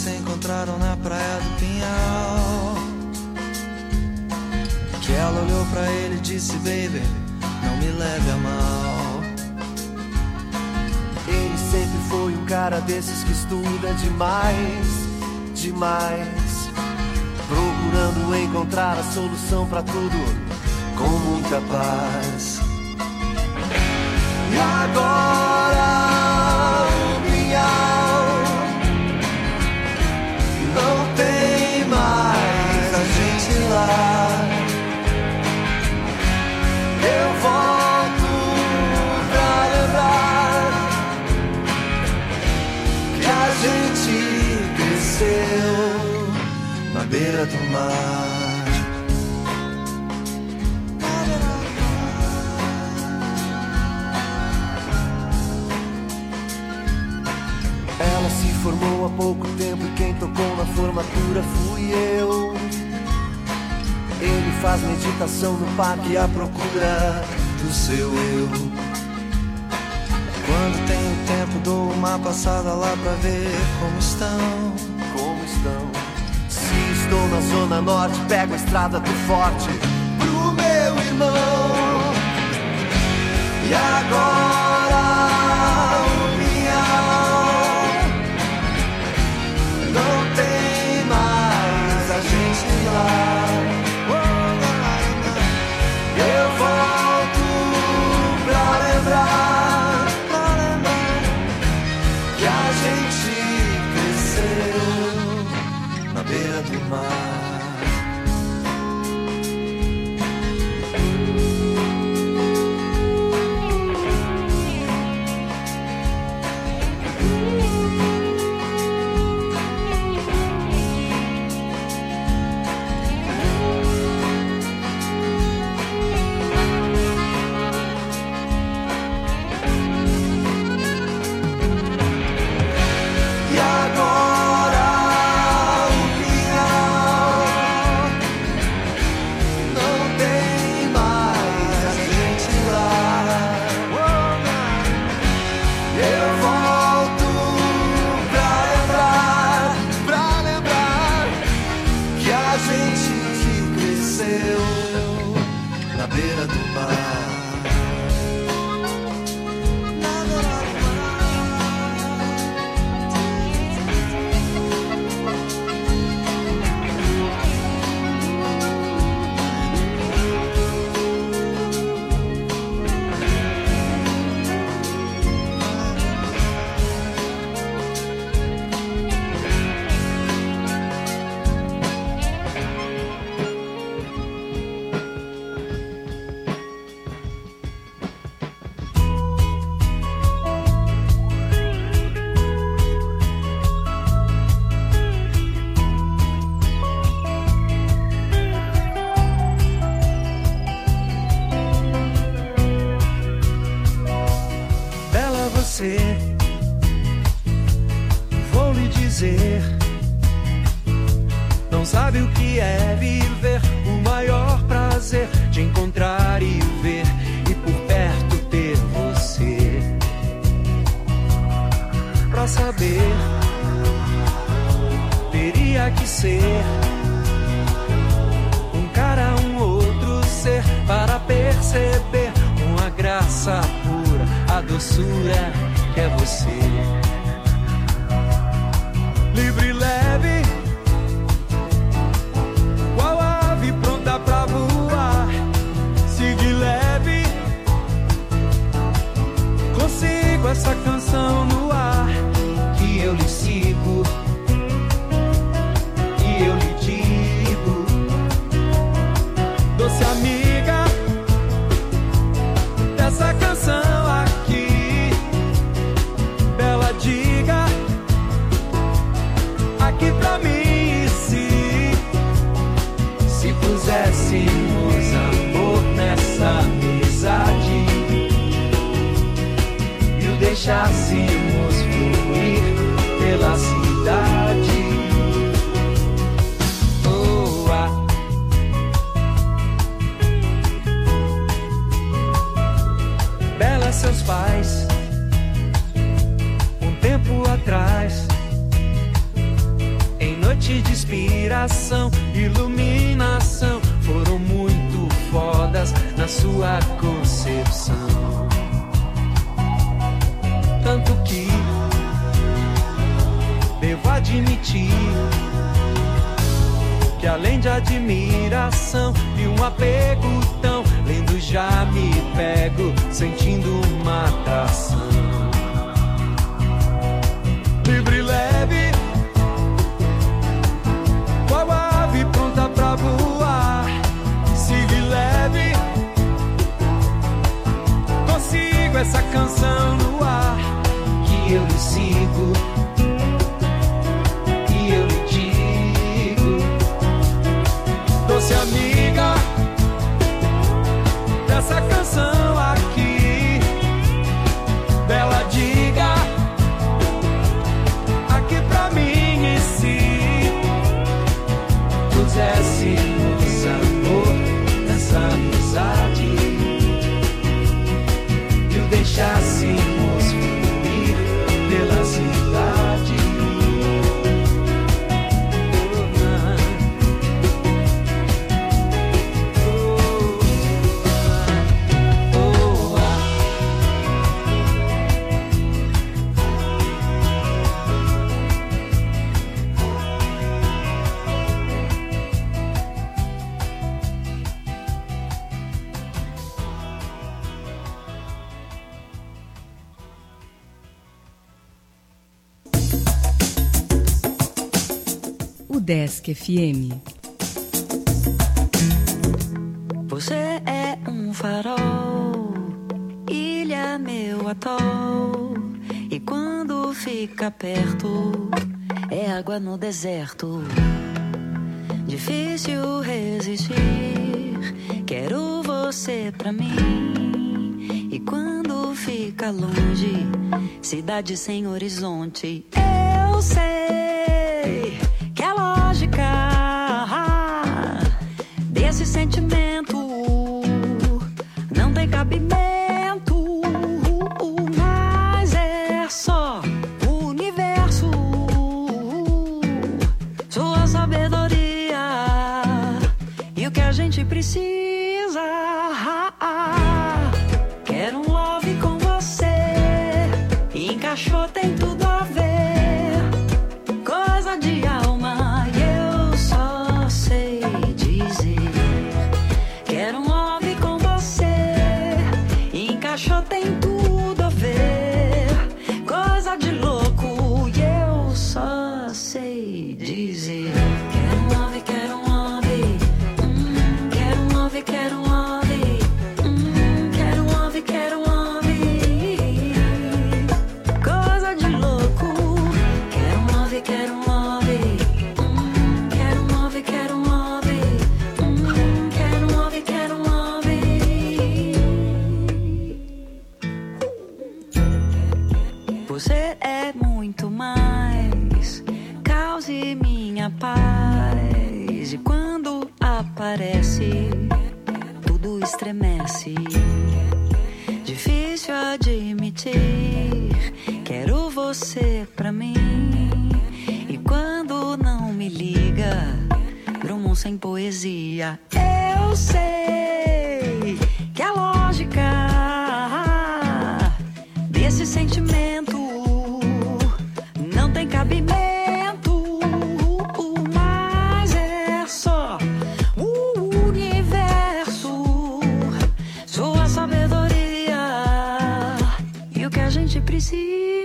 se encontraram na praia do Pinhal. Que ela olhou pra ele e disse: baby, não me leve a mal. Ele sempre foi um cara desses que estuda demais, demais, procurando encontrar a solução pra tudo com muita paz. E agora o Pinhal não tem mais a gente lá. Eu volto pra lembrar que a gente cresceu na beira do mar. Ela se formou há pouco tempo e quem tocou na formatura fui eu. Ele faz meditação no parque à procura do seu eu. Quando tenho tempo dou uma passada lá pra ver como estão. Como estão? Se estou na zona norte, pego a estrada do Forte pro meu irmão. E agora o Pinhal não tem mais a gente lá. Eu volto pra lembrar que a gente cresceu na beira do mar. Vou lhe dizer, não sabe o que é viver, o maior prazer de encontrar e ver, e por perto ter você. Pra saber, teria que ser um cara, um outro ser, para perceber uma graça pura, a doçura que é você. Livre e leve, qual ave pronta pra voar. Sigue leve, consigo essa canção no ar. Que eu lhe sigo e eu lhe digo, doce amiga dessa canção aqui, bela diga aqui pra mim, se puséssemos amor nessa amizade e o deixássemos fluir pela cidade. Oh, ah. Bela, seus pais, um tempo atrás fonte de inspiração, iluminação, foram muito fodas na sua concepção. Tanto que devo admitir que além de admiração e um apego tão lendo, já me pego sentindo uma atração. Livre e leve, qual ave pronta pra voar. Siga leve, consigo essa canção no ar. Que eu lhe sigo e eu lhe digo, doce amiga dessa canção aqui, bela diga aqui pra mim em si. Puséssemos amor nessa amizade e o deixássemos fluir pela cidade. Desk FM. Você é um farol, ilha, meu atol. E quando fica perto, é água no deserto. Difícil resistir, quero você pra mim. E quando fica longe, cidade sem horizonte. Eu sei que a lógica desse sentimento não tem cabimento, mas é só o universo, sua sabedoria e o que a gente precisa. Quero um love com você, encaixou, tem tudo a ver, coisa de alma, eu só sei dizer. Quero um love com você, encaixou, tem tudo a ver, coisa de louco, eu só sei dizer. Quero um love, quero um love, quero um love, quero um love, quero um love, quero um love, coisa de louco. Quero um love, quero um love, quero um love, quero um love, quero um love, quero um love. Você é muito mais, cause minha paz. E quando aparece, tudo estremece. Difícil admitir, quero você pra mim. E quando não me liga, Drummond sem poesia. Eu sei que a lógica desse sentimento não tem cabimento, mas é só o universo, sua sabedoria e o que a gente precisa.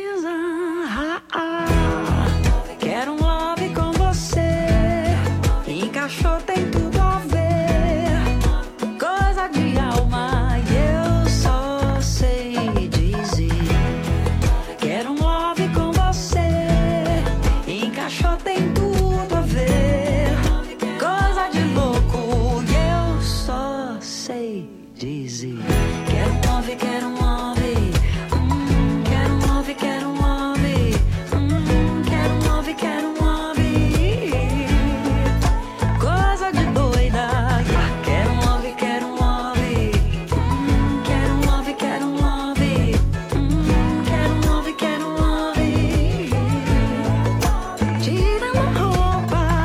Quero um love com você, encaixou, tem tudo a ver, coisa de alma, eu só sei dizer. Quero um love com você, encaixou, tem tudo a ver, coisa de louco, eu só sei dizer. Quero um love, quero um love, quero um love, quero um love, quero um love, quero um love, coisa de doida. Quero um love, quero um love, quero um love, quero um love, quero um love, quero um love, tirando roupa,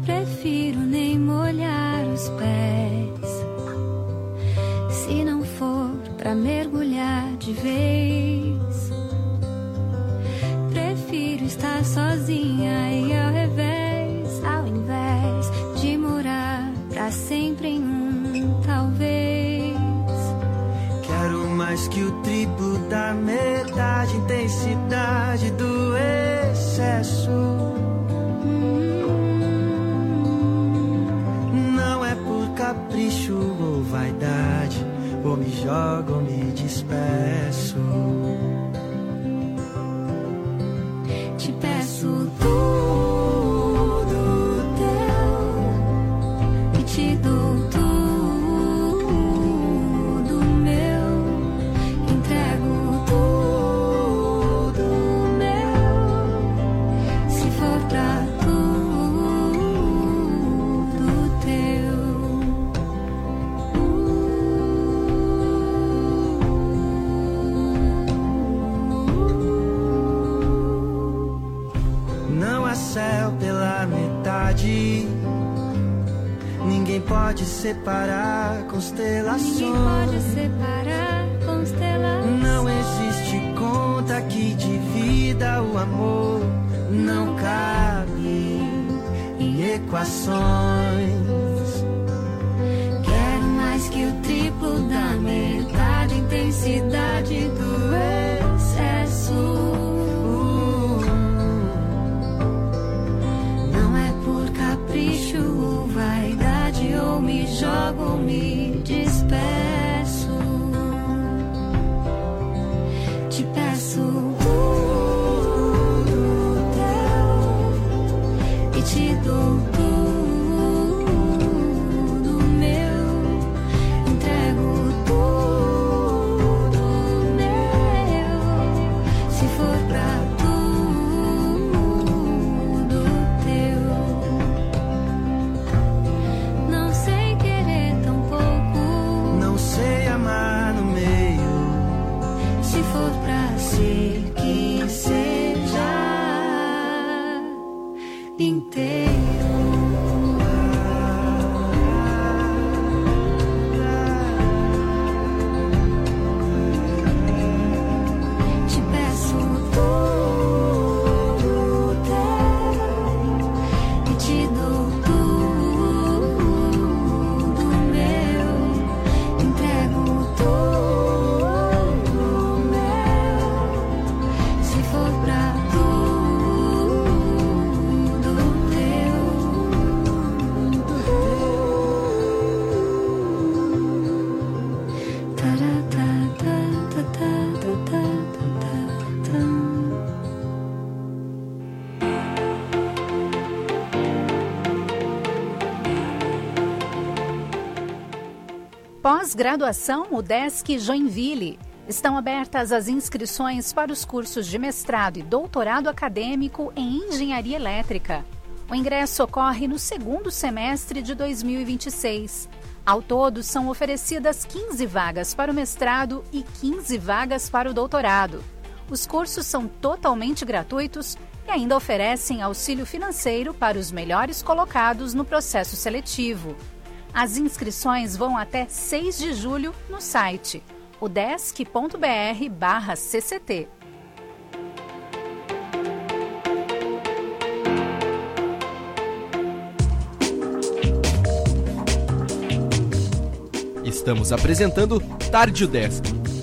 Prefiro nem molhar os pés, se não for pra mergulhar de vez. Prefiro estar sozinha e ao invés de morar pra sempre em um talvez. Quero mais que o triplo da metade, intensidade do excesso. Não é por capricho ou vaidade, ou me jogo ou me despeço. Te peço tudo teu e te dou tudo meu. Entrego tudo meu, se for pra tudo teu. Não há céu pela metade, ninguém pode separar constelações. Ninguém pode separar constelações. Não existe conta que divida o amor, não cabe em equações. Quero mais que o triplo da metade, intensidade do excesso. Não é por capricho ou vaidade, ou me jogo ou me despeço. Te peço tudo teu e te dou tudo meu. Entrego tudo meu, se for pra tudo teu. Não sei querer tão pouco, Não sei amar no meio, se for pra ser que seja inteiro. Te peço tudo teu e te dou tudo meu. Entrego tudo meu, se for pra tudo teu. Pós-graduação UDESC Joinville. Estão abertas as inscrições para os cursos de mestrado e doutorado acadêmico em Engenharia Elétrica. O ingresso ocorre no segundo semestre de 2026. Ao todo, são oferecidas 15 vagas para o mestrado e 15 vagas para o doutorado. Os cursos são totalmente gratuitos e ainda oferecem auxílio financeiro para os melhores colocados no processo seletivo. As inscrições vão até 6 de julho no site udesc.br/cct. Estamos apresentando Tarde UDESC.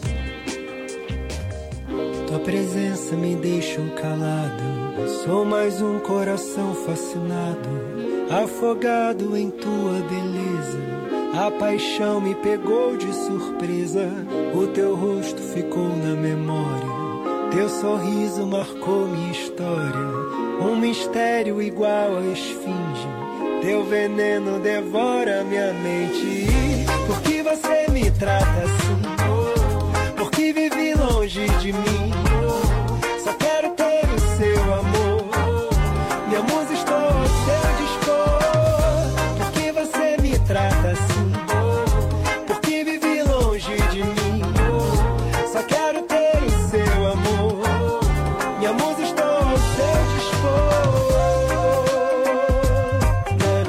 tua presença me deixou calado. Sou mais um coração fascinado, afogado em tua beleza. A paixão me pegou de surpresa. O teu rosto ficou na memória. Teu sorriso marcou minha história. Um mistério igual a esfinge. Teu veneno devora minha mente. Por que você me trata assim? Por que vive longe de mim? Só quero ter o seu amor. Minha musa, estou ao seu dispor. Por que você me trata assim? Por que vive longe de mim? Só quero ter o seu amor. Minha musa, estou ao seu dispor.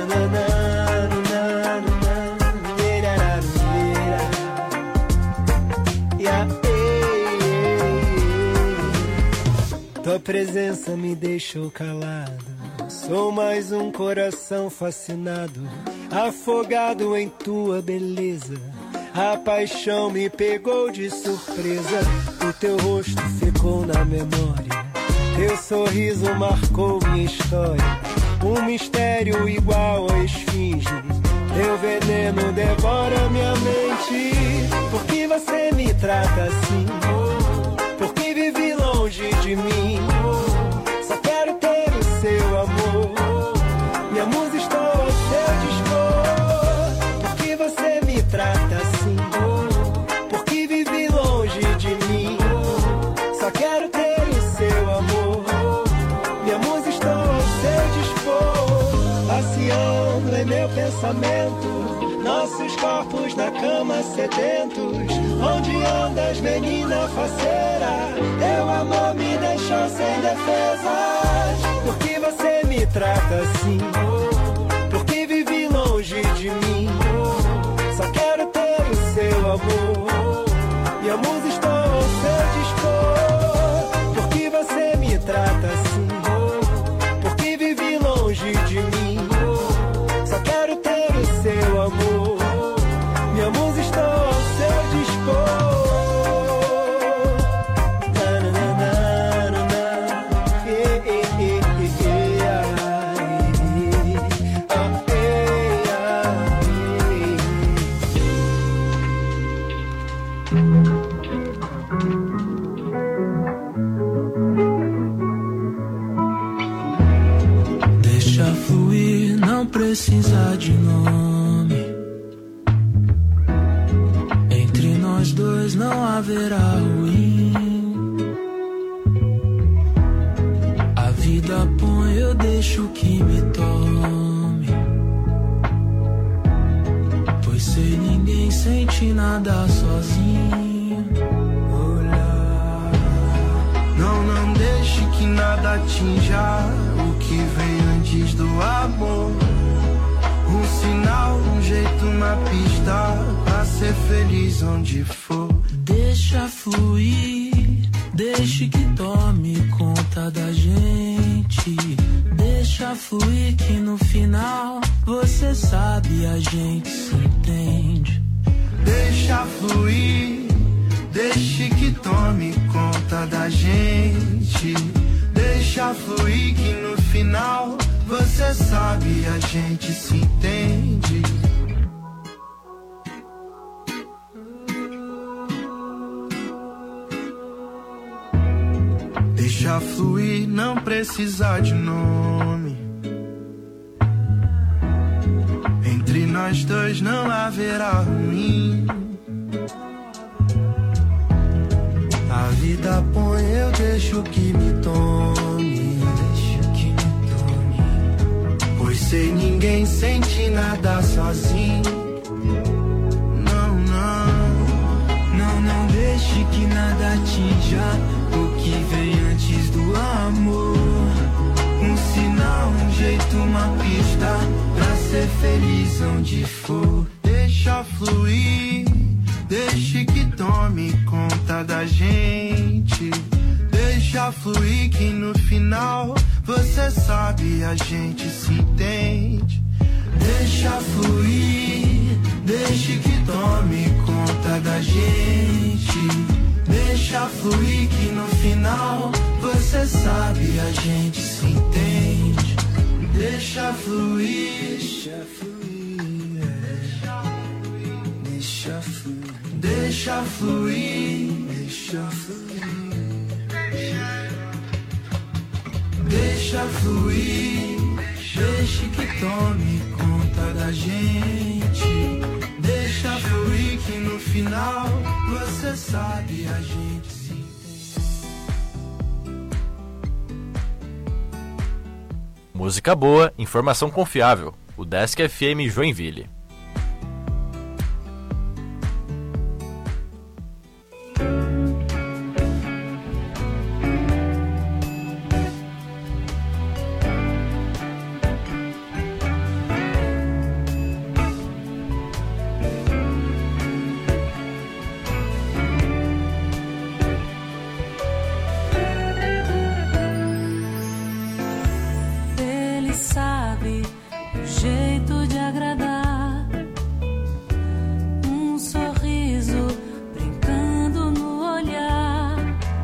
presença me deixou calado. Sou mais um coração fascinado, afogado em tua beleza. A paixão me pegou de surpresa. O teu rosto ficou na memória, teu sorriso marcou minha história. Um mistério igual a esfinge, teu veneno devora minha mente. Por que você me trata assim? Por que vive longe de mim? Só quero ter o seu amor. Minha musa, estou ao seu dispor. Por que você me trata assim? Por que vive longe de mim? Só quero ter o seu amor. Minha musa, estou ao seu dispor. Passeando em meu pensamento, nossos corpos na cama sedentos. Onde andas, menina faceira? Teu amor me deixou sem defesas. Por que você me trata assim? Por que vive longe de mim? Só quero ter o seu amor. Minha musa, estou ao seu dispor. Por que você me trata assim? Por que vive longe de mim? Só quero ter o seu amor. Minha musa, estou ao seu dispor. Deixa fluir, não precisa de nome. Entre nós dois não haverá ruim. A vida põe, eu deixo que me tome. Pois sei, ninguém sente nada sozinho. Olhar. Não deixe que nada atinja o que vem antes do amor. Um sinal, um jeito, uma pista pra ser feliz onde for. Deixa fluir, deixe que tome conta da gente. Deixa fluir que no final, você sabe, a gente se entende. Deixa fluir, deixe que tome conta da gente. Deixa fluir que no final, você sabe, a gente se entende. Deixa fluir, não precisa de nome. Entre nós dois não haverá ruim. A vida põe, eu deixo que me tome. Pois sei, ninguém sente nada sozinho. Não deixe que nada atinja o que vem antes do amor. Um sinal, um jeito, uma pista pra ser feliz onde for. Deixa fluir, deixe que tome conta da gente. Deixa fluir que no final, você sabe, a gente se entende. Deixa fluir, deixe que tome conta da gente. Deixa fluir que no final, você sabe, a gente se entende. Deixa fluir, deixa fluir, deixa fluir, deixa fluir, deixa fluir. Deixa fluir, deixe que tome conta da gente. Deixa fluir que no final, você sabe, a gente se entende. Música boa, informação confiável. O Desk FM Joinville. jeito de agradar, um sorriso brincando no olhar,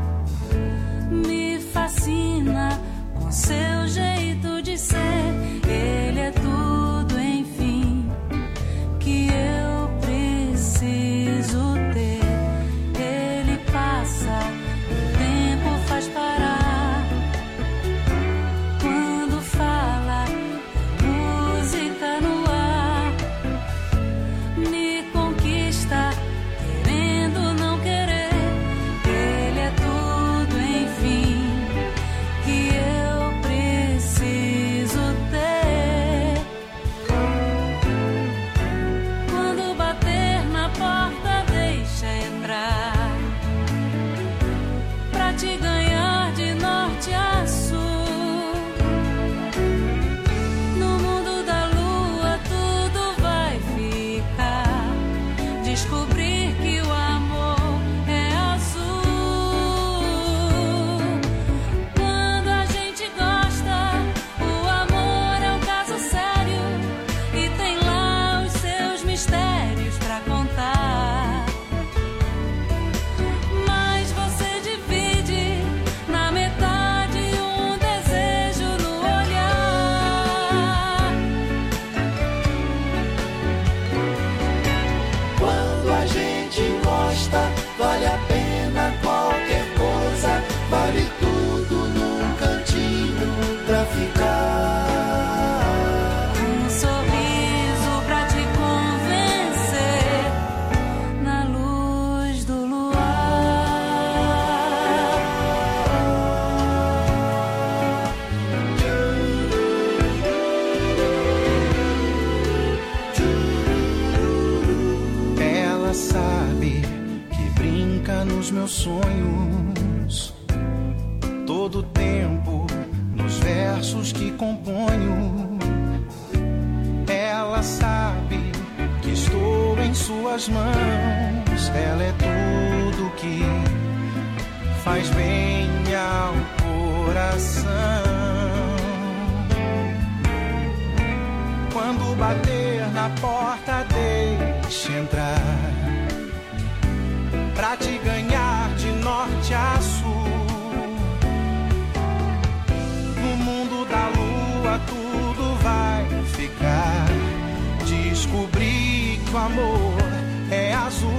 me fascina com seu jeito de ser. Ele é tudo, enfim, que eu preciso ter. Ele passa, o tempo faz parar. Quando fala, música no ar, me conquista, querendo não querer. Ele é tudo, enfim, que eu preciso ter. Quando bater na porta, deixa entrar, pra te ganhar de norte a sul. No mundo da lua tudo vai ficar, descobrir que o amor é azul. Quando a gente gosta, o amor é um caso sério e tem lá os seus mistérios pra contar. Mas você divide na metade um desejo no olhar. Quando a gente gosta, vale a pena qualquer coisa, vale tudo num cantinho pra ficar. Um sorriso pra te convencer na luz do luar. Ela sabe que brinca nos meus sonhos, todo tempo nos versos que componho. Ela sabe que estou em suas mãos. Ela é tudo que faz bem ao coração. Quando bater na porta, deixa entrar, pra te ganhar de norte a sul. No mundo da lua tudo vai ficar, descobrir que o amor é azul.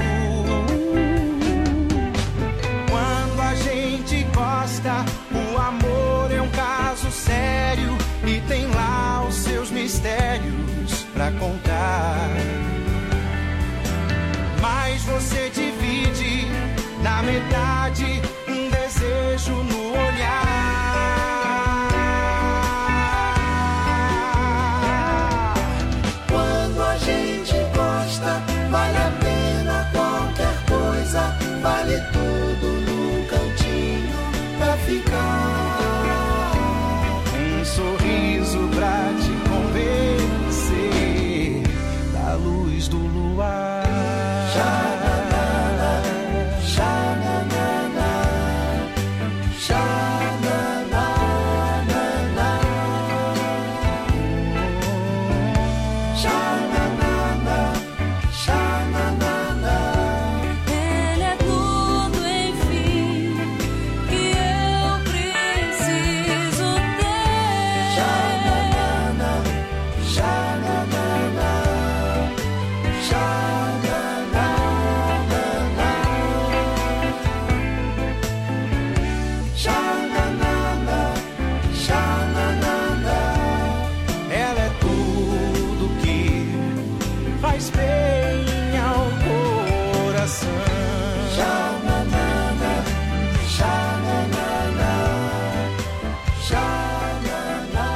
Quando a gente gosta, o amor é um caso sério e tem lá os seus mistérios pra contar. Mas você divide na metade um desejo no olhar. Quando a gente gosta, vale a pena qualquer coisa, vale tudo num cantinho pra ficar. Um sorriso pra te convencer da luz do luar. Xananana, xananana, xananana. Xananana, xananana. Ele é tudo, enfim, que eu preciso ter. Xananana, xananana, xananana. Xananana, xananana. Ela é tudo que faz bem ao coração. Xananana, xananana, xananana.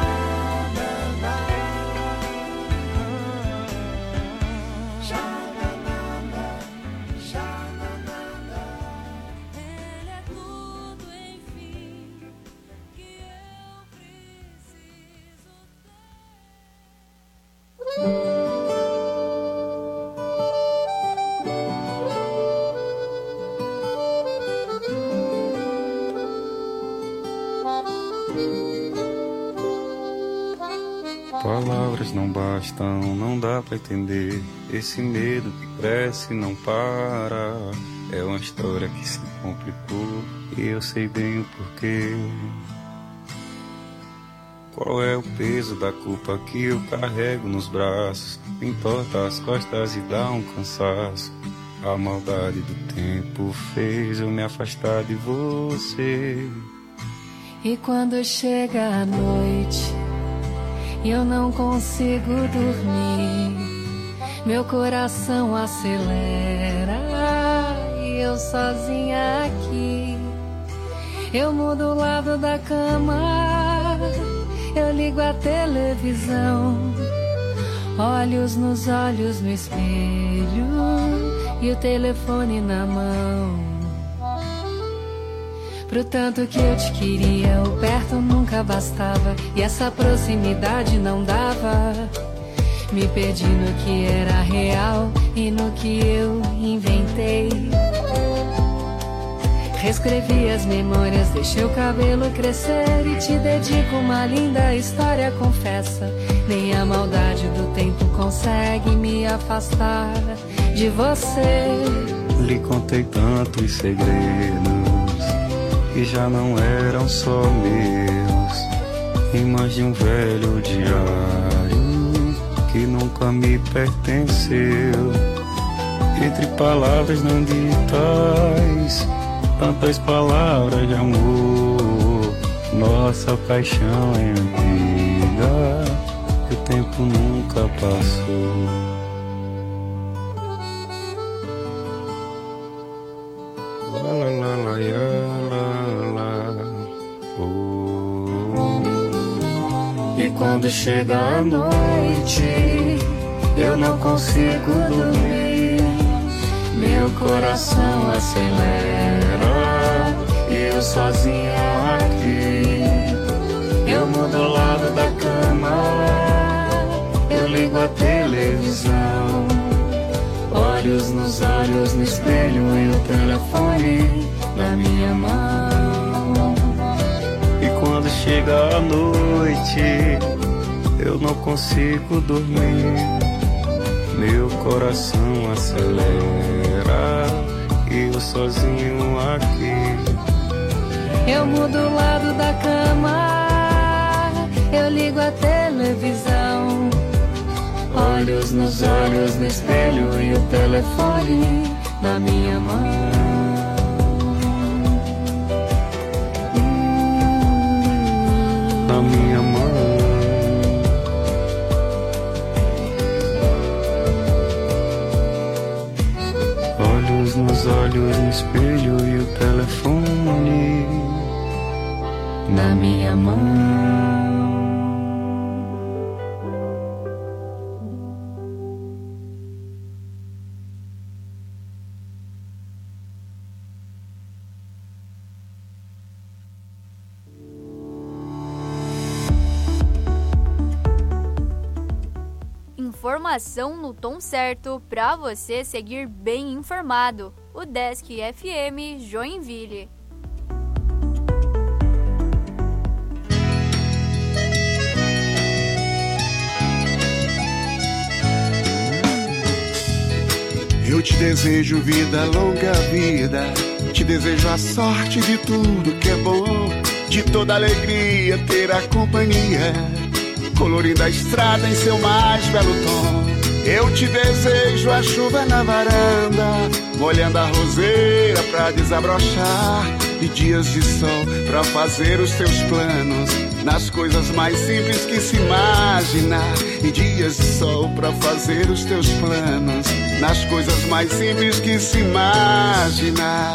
Xananana, xananana. Ele é tudo, enfim, que eu preciso ter. Palavras não bastam, não dá pra entender. Esse medo que cresce não para. É uma história que se complicou e eu sei bem o porquê. Qual é o peso da culpa que eu carrego nos braços? Entorta as costas e dá um cansaço. A maldade do tempo fez eu me afastar de você. E quando chega a noite e eu não consigo dormir, meu coração acelera e eu sozinha aqui. Eu mudo o lado da cama, eu ligo a televisão, olhos nos olhos no espelho e o telefone na mão. Pro tanto que eu te queria, o perto nunca bastava e essa proximidade não dava. Me perdi no que era real e no que eu inventei. Reescrevi as memórias, deixei o cabelo crescer e te dedico uma linda história, confessa. Nem a maldade do tempo consegue me afastar de você. Lhe contei tantos segredos que já não eram só meus, em mais de um velho diário que nunca me pertenceu. Entre palavras não ditas, tantas palavras de amor, nossa paixão é antiga e o tempo nunca passou. E quando chega a noite, eu não consigo dormir, meu coração acelera e eu sozinho aqui. Eu mudo o lado da cama, eu ligo a televisão, olhos nos olhos no espelho e o telefone na minha mão. E quando chega a noite, eu não consigo dormir, meu coração acelera e eu sozinho aqui. Eu mudo o lado da cama, eu ligo a televisão, olhos nos olhos no espelho e o telefone na minha mão. Na minha mão. Olhos nos olhos no espelho e o telefone na minha mão. Informação no tom certo para você seguir bem informado. O Desk FM Joinville. Eu te desejo vida, longa vida. Te desejo a sorte de tudo que é bom, de toda alegria ter a companhia, colorindo a estrada em seu mais belo tom. Eu te desejo a chuva na varanda, molhando a roseira pra desabrochar, e dias de sol pra fazer os teus planos, nas coisas mais simples que se imaginar. E dias de sol pra fazer os teus planos, nas coisas mais simples que se imaginar.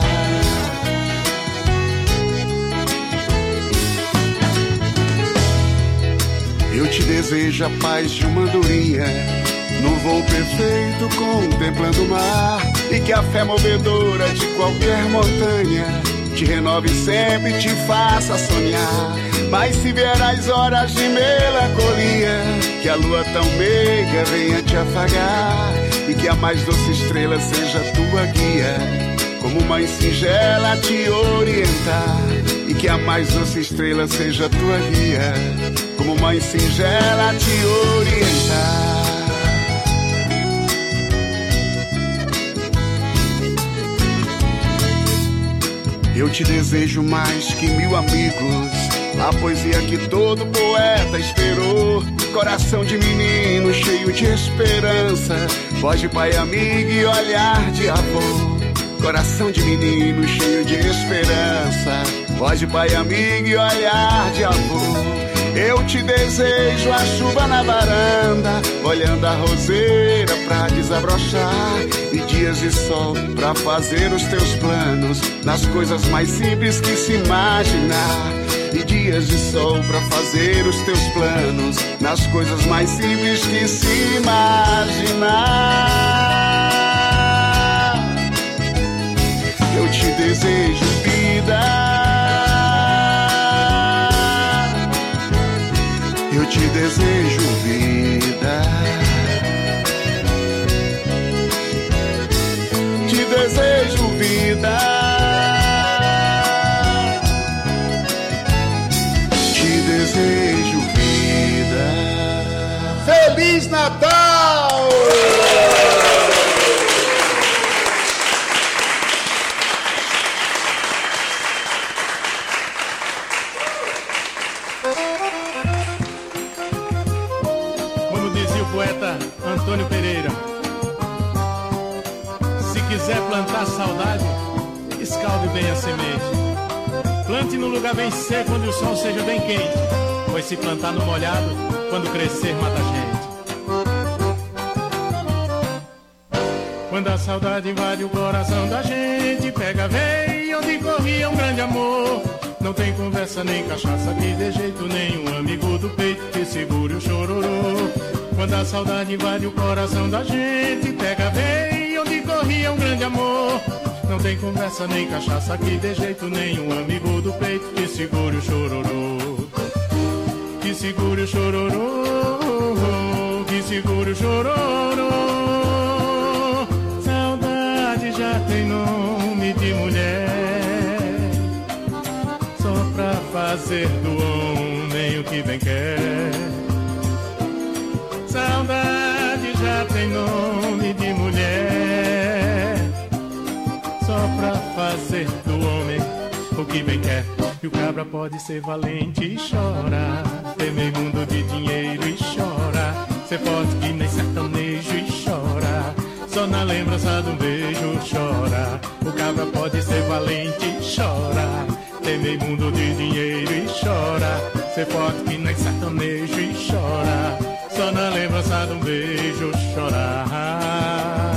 Eu te desejo a paz de uma andorinha, no voo perfeito contemplando o mar, e que a fé movedora de qualquer montanha te renove sempre e te faça sonhar. Mas se vier as horas de melancolia, que a lua tão meiga venha te afagar, e que a mais doce estrela seja tua guia, como mãe singela te orientar. E que a mais doce estrela seja tua guia, como mãe singela te orientar. Eu te desejo mais que 1000 amigos, a poesia que todo poeta esperou. Coração de menino cheio de esperança, voz de pai amigo e olhar de avô. Coração de menino cheio de esperança, voz de pai amigo e olhar de avô. Eu te desejo a chuva na varanda, olhando a roseira pra desabrochar, e dias de sol pra fazer os teus planos, nas coisas mais simples que se imaginar. E dias de sol pra fazer os teus planos, nas coisas mais simples que se imaginar. Eu te desejo vida, eu te desejo vida, te desejo vida, te desejo vida. Feliz Natal! Antônio Pereira, se quiser plantar saudade, escalde bem a semente. Plante num lugar bem seco, onde o sol seja bem quente, pois se plantar no molhado, quando crescer mata a gente. Quando a saudade invade o coração da gente, pega veio onde corria um grande amor. Não tem conversa nem cachaça que dê jeito nenhum, amigo do peito que segure o chororô. Quando a saudade invade o coração da gente, pega bem onde corria um grande amor. Não tem conversa nem cachaça que dê jeito nenhum, amigo do peito que segure o chororô. Que segure o chororô, que segure o chororô. Saudade já tem nome de mulher, só pra fazer do homem o que bem quer. Saudade já tem nome de mulher, só pra fazer do homem o que bem quer. E o cabra pode ser valente e chora, ter meio mundo de dinheiro e chora, ser forte que nem sertanejo e chora, só na lembrança de um beijo chora. O cabra pode ser valente e chora, ter meio mundo de dinheiro e chora, ser forte que nem sertanejo e chora, só na lembrança de um beijo chorar.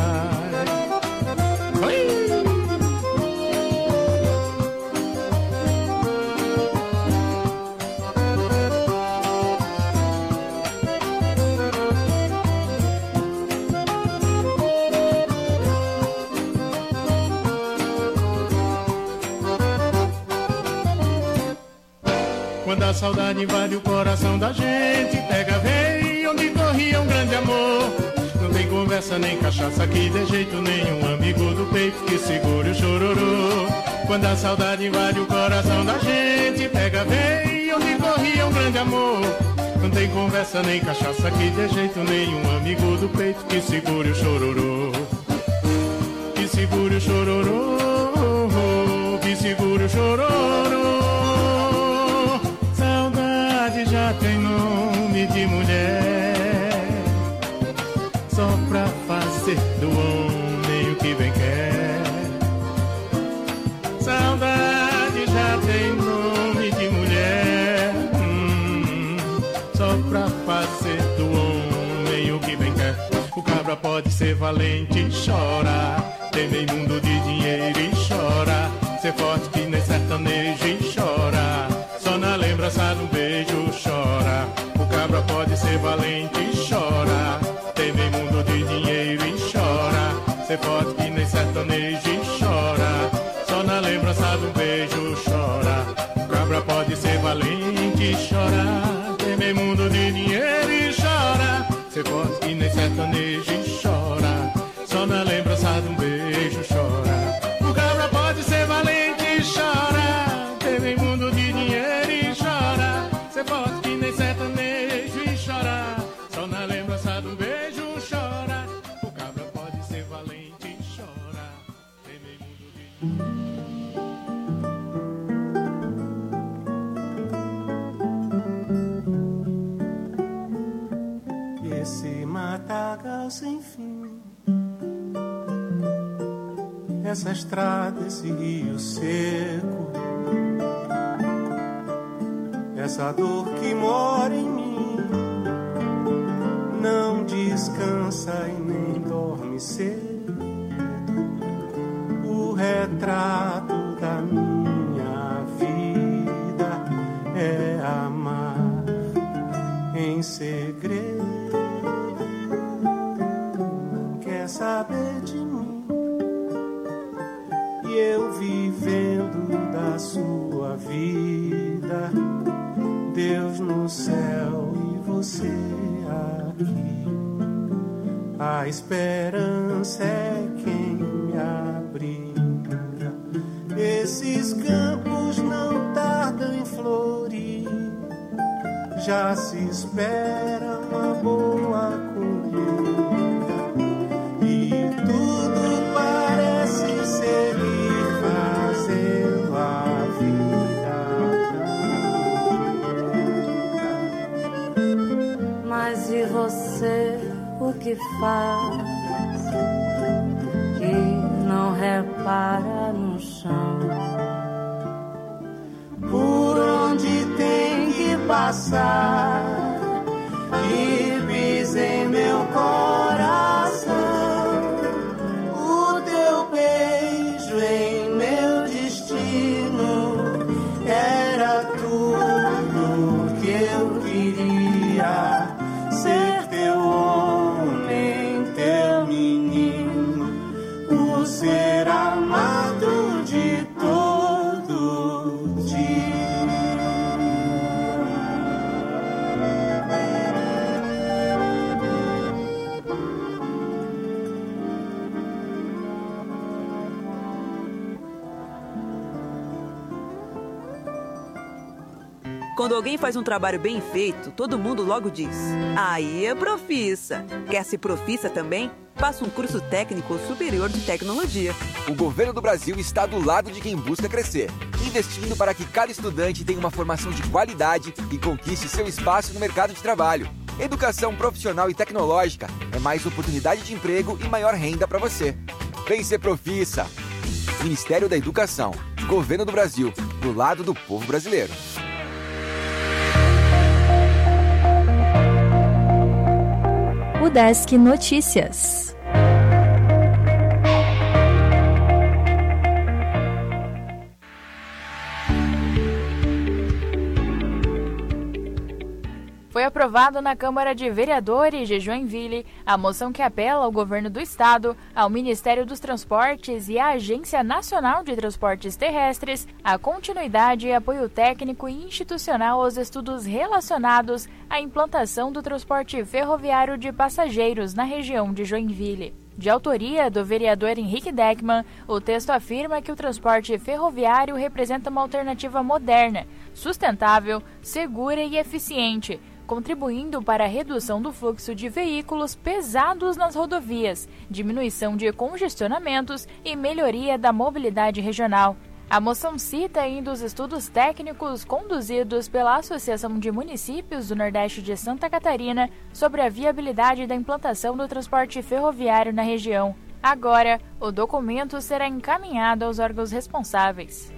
Quando a saudade invade o coração da gente, pega veio onde corria um grande amor. Não tem conversa nem cachaça que dê jeito nenhum, amigo do peito que segure o chororô. Quando a saudade invade o coração da gente, pega veio onde corria um grande amor. Não tem conversa nem cachaça que dê jeito nenhum, amigo do peito que segure o chororô. Que segure o chororô, que segure o chororô. Já tem nome de mulher, só pra fazer do homem o que bem quer. Saudade já tem nome de mulher, só pra fazer do homem o que bem quer. O cabra pode ser valente e chora, tem meio mundo de dinheiro e chora, ser forte que nem sertanejo e chora, só na lembrança do beijo chora. O cabra pode ser valente e chora, tem meio mundo de dinheiro e chora, ser forte que nem sertanejo e chora, só na lembrança do beijo chora. O cabra pode ser valente e chora, tem meio mundo de dinheiro e chora, ser forte que nem sertanejo e chora, só na lembrança de um beijo chora. esse matagal sem fim, essa estrada, esse rio seco, essa dor que mora em mim, não descansa e nem dorme cedo. O retrato da minha vida é amar em segredo. Quer saber de mim e eu vivendo da sua vida, Deus no céu e você aqui. A esperança é quem me abriga. Esses campos não tardam em florir, já se espera uma boa colheita e tudo parece seguir fazendo a vida. Mas e você, o que faz, que não repara no chão, por onde tem que passar, e pisa em meu coração, o teu beijo em meu destino, era tudo que eu queria, ser teu homem, teu menino, o ser amado de todo dia. Quando alguém faz um trabalho bem feito, todo mundo logo diz: aí é profissa. Quer ser profissa também? Faça um curso técnico superior de tecnologia. O governo do Brasil está do lado de quem busca crescer, investindo para que cada estudante tenha uma formação de qualidade e conquiste seu espaço no mercado de trabalho. Educação profissional e tecnológica é mais oportunidade de emprego e maior renda para você. Vem ser profissa. Ministério da Educação, Governo do Brasil, do lado do povo brasileiro. Udesc Notícias. Foi aprovado na Câmara de Vereadores de Joinville a moção que apela ao Governo do Estado, ao Ministério dos Transportes e à Agência Nacional de Transportes Terrestres a continuidade e apoio técnico e institucional aos estudos relacionados à implantação do transporte ferroviário de passageiros na região de Joinville. De autoria do vereador Henrique Deckmann, o texto afirma que o transporte ferroviário representa uma alternativa moderna, sustentável, segura e eficiente, contribuindo para a redução do fluxo de veículos pesados nas rodovias, diminuição de congestionamentos e melhoria da mobilidade regional. A moção cita ainda os estudos técnicos conduzidos pela Associação de Municípios do Nordeste de Santa Catarina sobre a viabilidade da implantação do transporte ferroviário na região. Agora, o documento será encaminhado aos órgãos responsáveis.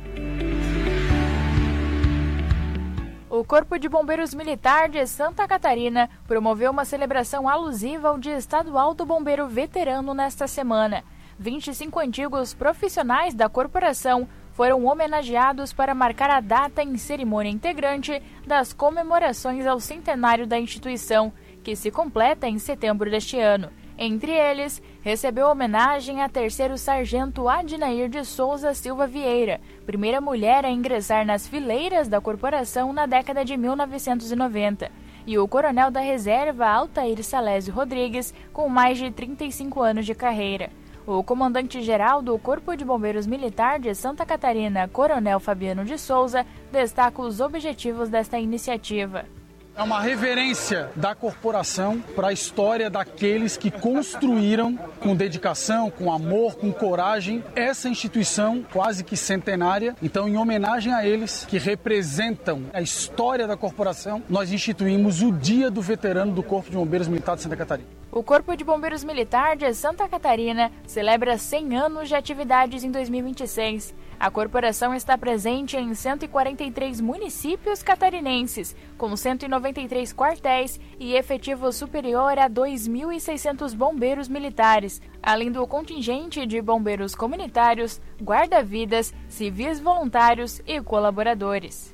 O Corpo de Bombeiros Militar de Santa Catarina promoveu uma celebração alusiva ao Dia Estadual do Bombeiro Veterano nesta semana. 25 antigos profissionais da corporação foram homenageados para marcar a data em cerimônia integrante das comemorações ao centenário da instituição, que se completa em setembro deste ano. Entre eles, recebeu homenagem a 3º Sargento Adinair de Souza Silva Vieira, primeira mulher a ingressar nas fileiras da corporação na década de 1990, e o Coronel da Reserva Altair Salésio Rodrigues, com mais de 35 anos de carreira. O comandante-geral do Corpo de Bombeiros Militar de Santa Catarina, Coronel Fabiano de Souza, destaca os objetivos desta iniciativa. É uma reverência da corporação para a história daqueles que construíram com dedicação, com amor, com coragem, essa instituição quase que centenária. Então, em homenagem a eles, que representam a história da corporação, nós instituímos o Dia do Veterano do Corpo de Bombeiros Militar de Santa Catarina. O Corpo de Bombeiros Militar de Santa Catarina celebra 100 anos de atividades em 2026. A corporação está presente em 143 municípios catarinenses, com 193 quartéis e efetivo superior a 2.600 bombeiros militares, além do contingente de bombeiros comunitários, guarda-vidas, civis voluntários e colaboradores.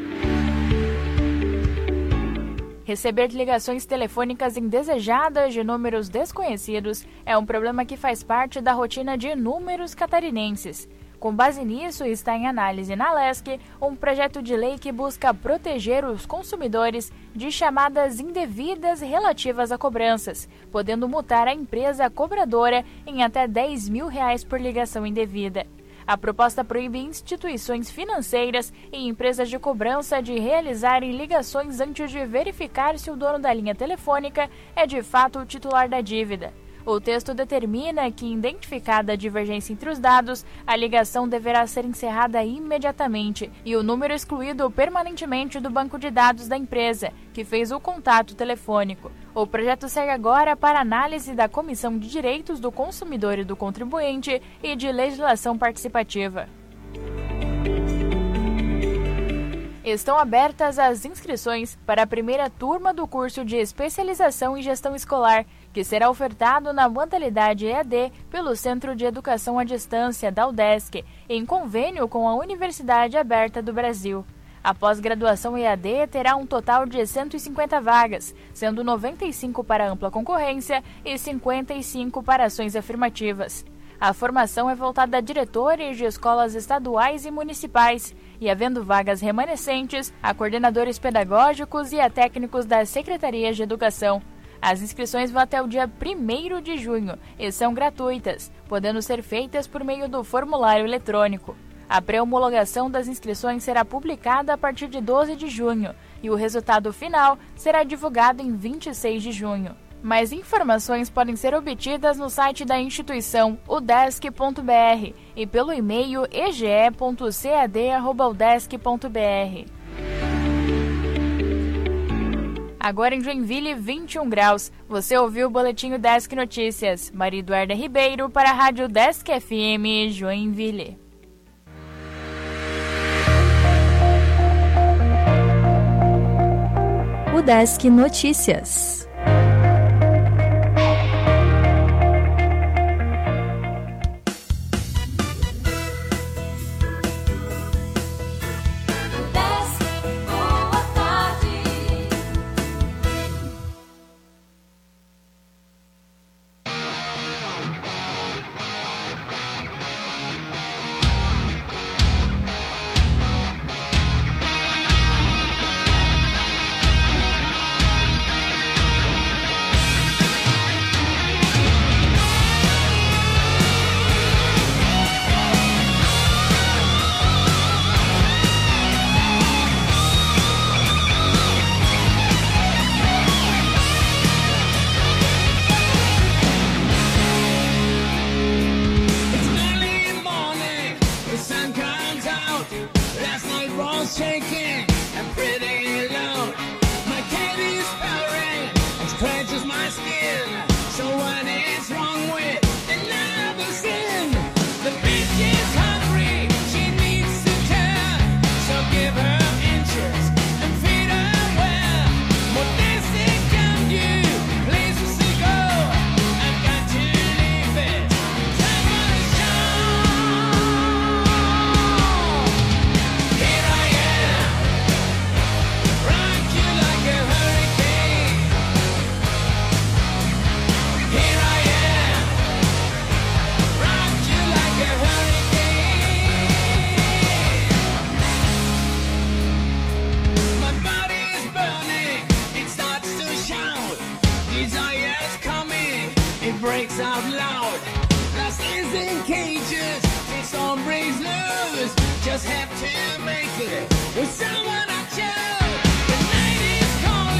Receber ligações telefônicas indesejadas de números desconhecidos é um problema que faz parte da rotina de inúmeros catarinenses. Com base nisso, está em análise na LESC um projeto de lei que busca proteger os consumidores de chamadas indevidas relativas a cobranças, podendo multar a empresa cobradora em até R$10 mil por ligação indevida. A proposta proíbe instituições financeiras e empresas de cobrança de realizarem ligações antes de verificar se o dono da linha telefônica é de fato o titular da dívida. O texto determina que, identificada a divergência entre os dados, a ligação deverá ser encerrada imediatamente e o número excluído permanentemente do banco de dados da empresa, que fez o contato telefônico. O projeto segue agora para análise da Comissão de Direitos do Consumidor e do Contribuinte e de Legislação Participativa. Estão abertas as inscrições para a primeira turma do curso de especialização em gestão escolar, que será ofertado na modalidade EAD pelo Centro de Educação à Distância da UDESC, em convênio com a Universidade Aberta do Brasil. A pós-graduação EAD terá um total de 150 vagas, sendo 95 para ampla concorrência e 55 para ações afirmativas. A formação é voltada a diretores de escolas estaduais e municipais e, havendo vagas remanescentes, a coordenadores pedagógicos e a técnicos das secretarias de educação. As inscrições vão até o dia 1º de junho e são gratuitas, podendo ser feitas por meio do formulário eletrônico. A pré-homologação das inscrições será publicada a partir de 12 de junho e o resultado final será divulgado em 26 de junho. Mais informações podem ser obtidas no site da instituição udesc.br e pelo e-mail ege.cad@udesc.br. Agora em Joinville, 21 graus. Você ouviu o Boletim Udesc Notícias. Maria Eduarda Ribeiro para a Rádio Udesc FM Joinville. Udesc Notícias. Just have to make it with someone I chose. The night is calling.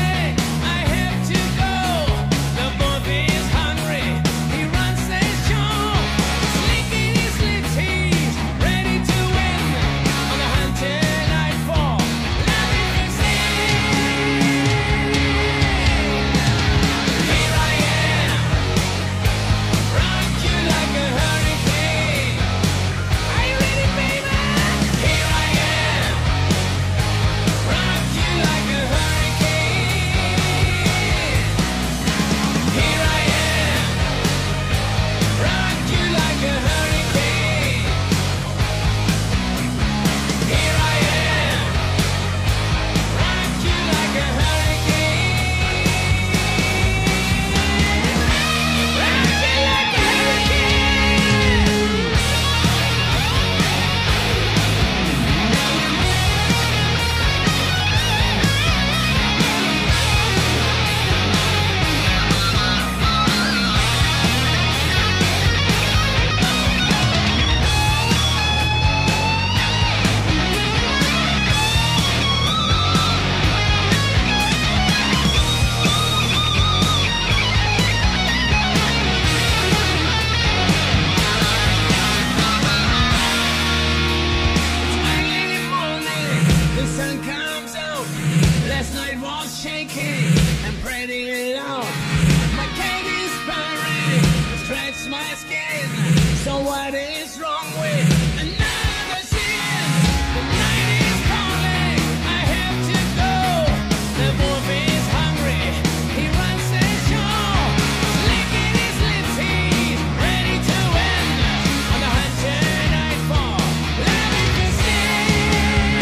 What is wrong with another sin? The night is calling, I have to go. The wolf is hungry, he runs his jaw, licking his lips, he's ready to end. On the hunt till nightfall, loving to sing.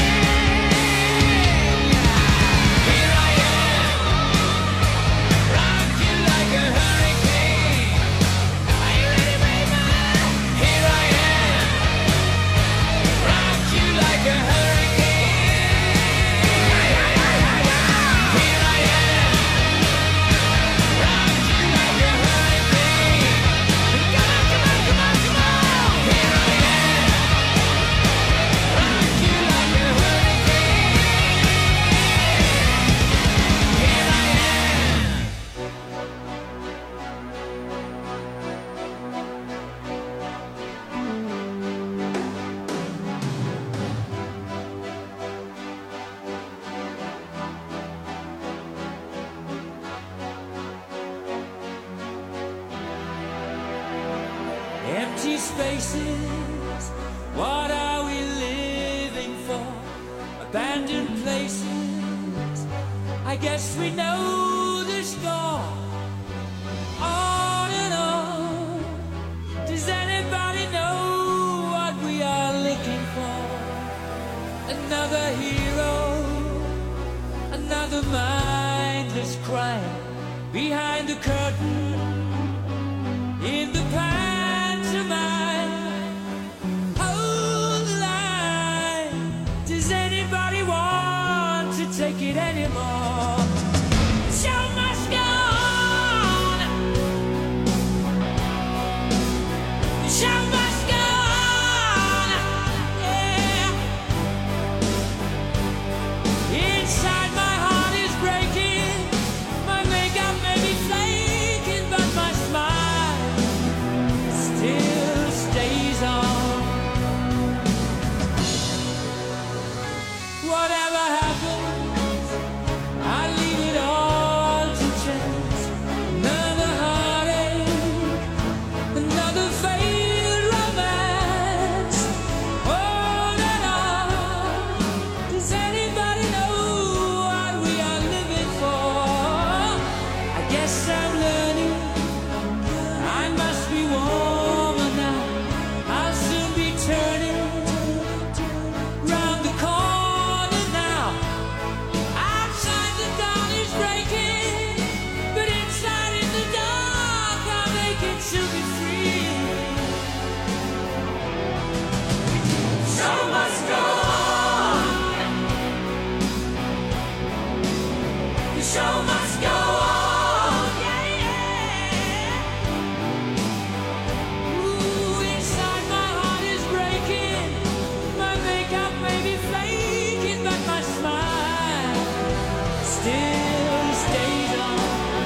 Here I am, rock you like a hurricane. Are you ready, baby? Here I am, rock you like a hurricane. Here I am, rock you like a hurricane. Come on, come on, come on, come on. Here I am, rock you like a hurricane. Here I am. Empty spaces, what are we living for? Abandoned places, I guess we know the score. On and on, does anybody know what we are looking for? Another hero, another mindless crime, behind the curtain, in the pantomime. Hold the line. Does anybody want to take it anymore? The show must go on. The show must go on. Yeah. Inside my heart is breaking. My makeup may be flaking, but my smile still stays on. Whatever happens, I leave it all to chance. Another heartache, another failed romance. On and on. Does anybody know what we are living for? I guess I'm learning. I must be warmer now. I'll soon be turning round the corner now. Outside the dawn is breaking, but inside in the dark I'm aching to be free. Show must go on. The show must go on. Yeah, yeah. Ooh, inside my heart is breaking. My makeup may be flaking, but my smile still stays on.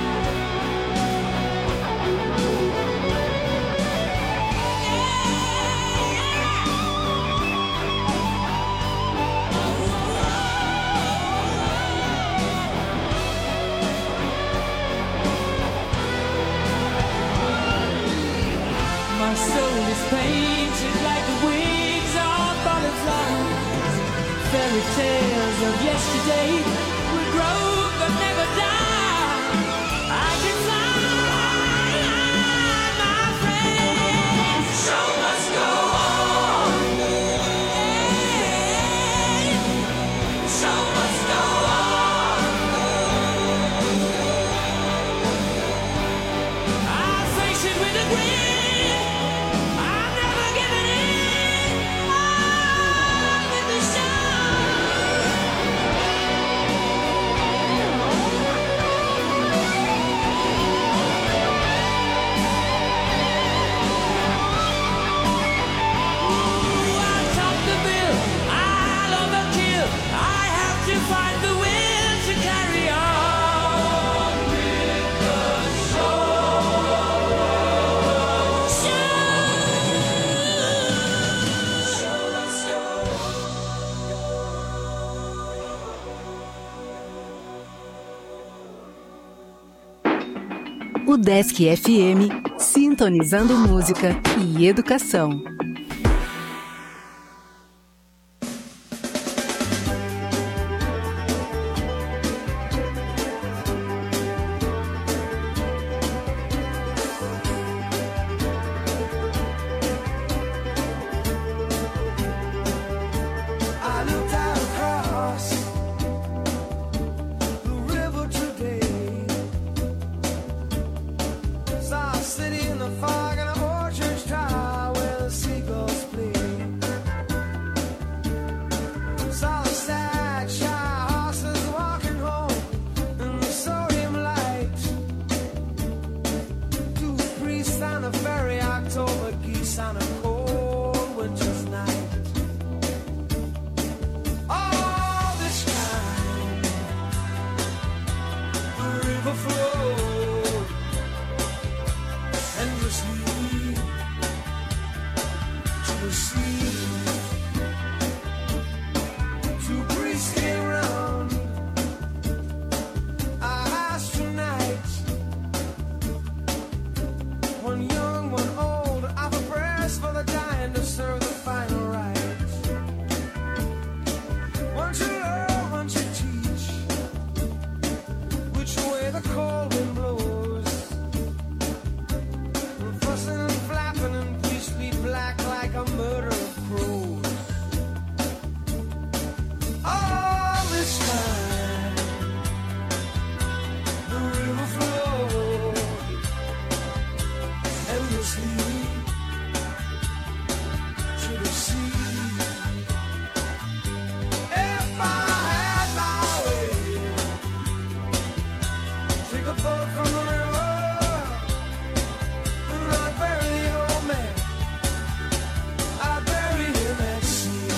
My soul is painted like the wings of butterflies. Fairy tales of yesterday will grow but never die. I can fly, my friend. The show must go on. The show must go on. I face it with a grin. I'm never giving in. On with the Ooh, I'll top the bill. I'll overkill. I have to find the will to carry on with the O Desk FM, sintonizando música e educação. Saw a city in the fog and a old church tower where the seagulls play. Saw the sad, shy horses walking home in the sodium light. Two priests on a ferry, October geese on a cold winter's night. All this time, the river flowed endlessly to the sea. Two priests came round. I asked tonight, one young, one old, offer prayers for the dying to serve the final rites. One to learn, one to teach, which way the cold wind blows. Fussing and flapping and beastly black like a murder of crows. All this time, the river flowed endlessly to the sea. If I had my way, take a boat from the river and I'd bury the old man. I'd bury him at sea.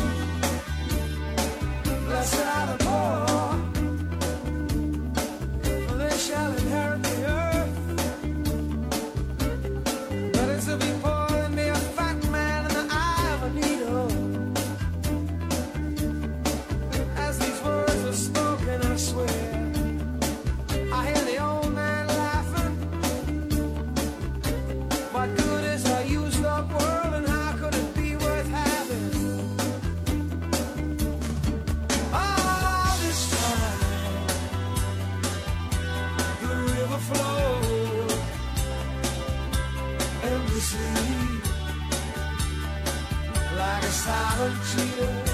Blessed are the poor, for they shall inherit the earth. Better to be poor than be a fat man in the eye of a needle. As these words are spoken, I swear, I hear the old man laughing. What good is a used up world and how could it be worth having? All this time, the river flowed endlessly like a silent cheetah